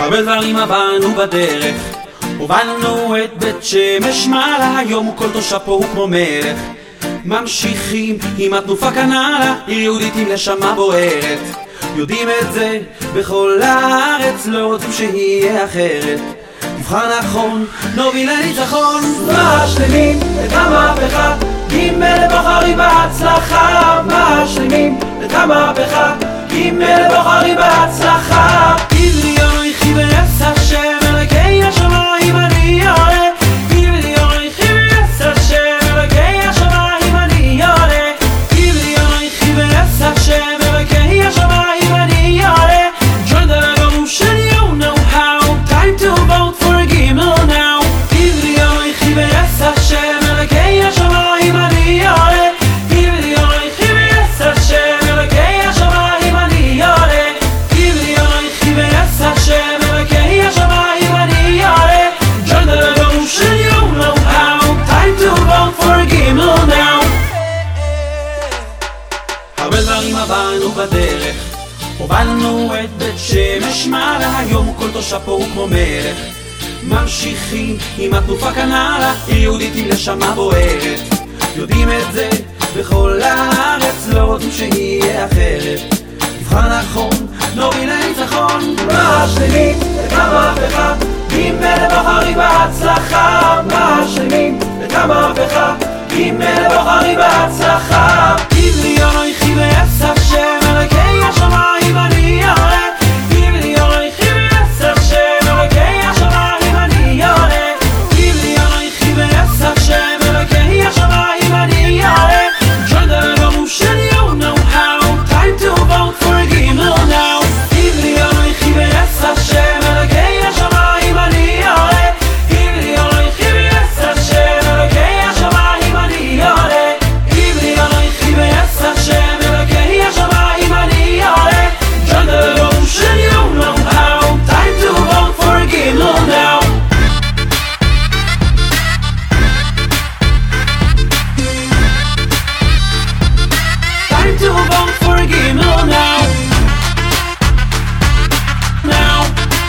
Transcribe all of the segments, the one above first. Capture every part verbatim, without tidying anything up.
הרבה דברים עברנו בדרך, הובלנו את בית שמש מעלה, היום כל תושב פה הוא כמו מלך. ממשיכים עם התנופה כנעלה, עיר יהודית עם נשמה בוערת. יודעים את זה בכל הארץ, לא רוצים שיהיה אחרת. נבחר נכון, נוביל לניצחון, משלימים את המהפכה, עם מלך בוחרים בהצלחה. משלימים את המהפכה, עם מלך בוחרים בהצלחה. עבריון יחי ברס השם, אלוקי השמיים אני עולה. עבריון יחי ברס השם, אלוקי השמיים אני עולה. עבריון יחי ברס השם, אלוקי השמיים אני עולה. Join the revolution, you know how. Time to vote for Gimel now. עבריון יחי ברס השם, אלוקי השמיים אני עולה. עבריון יחי ברס השם, אלוקי השמיים אני עולה. עבריון יחי ברס השם, אלוקי השמיים אני עולה. Join the revolution, you know how. Time to vote for Gimel now. הרבה דברים עברנו בדרך, הובלנו את בית שמש מעלה, היום כל תושב פה הוא כמו מלך. ממשיכים עם התנופה כנעלה, עיר יהודית עם נשמה בוערת. יודעים את זה בכל הארץ, לא רוצים שיהיה אחרת. נבחר נכון, נוביל לניצחון, משלימים את המהפכה, עם מלך בוחרים בהצלחה. משלימים את המהפכה, עם מלך בוחרים בהצלחה. עבריון יחי ברס השם, אלוקי השמיים אני עולה. עבריון יחי ברס השם, אלוקי השמיים אני עולה. עבריון יחי ברס השם, אלוקי השמיים אני עולה. Join the revolution, you know how. Time to vote for Gimel now. עבריון יחי ברס השם, אלוקי השמיים אני עולה. עבריון יחי ברס השם, אלוקי השמיים אני עולה. עבריון יחי ברס השם, אלוקי השמיים אני עולה. Join the revolution, you know how. Time to vote for Gimel now. Time to vote for Gimel now. Now.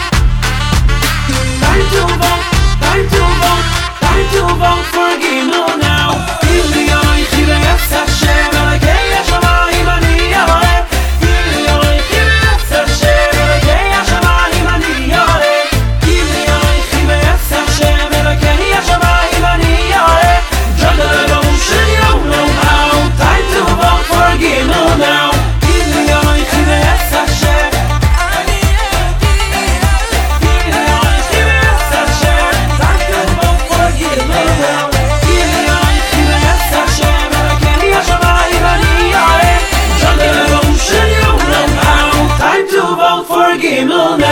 Time to vote, time to vote, time to vote for Gimel now. עבריון יחי ברס השם, אלוקי השמיים אני עולה. עבריון יחי ברס השם, אלוקי השמיים אני עולה. עבריון יחי ברס השם, אלוקי השמיים אני עולה. Join the revolution, you know how. Time to vote for Gimel now. עבריון יחי ברס השם, עבריון יחי ברס השם, time to vote for Gimel now. עבריון יחי ברס השם, אלוקי השמיים אני עולה. Join the revolution, you know how. Time to vote for Gimel now.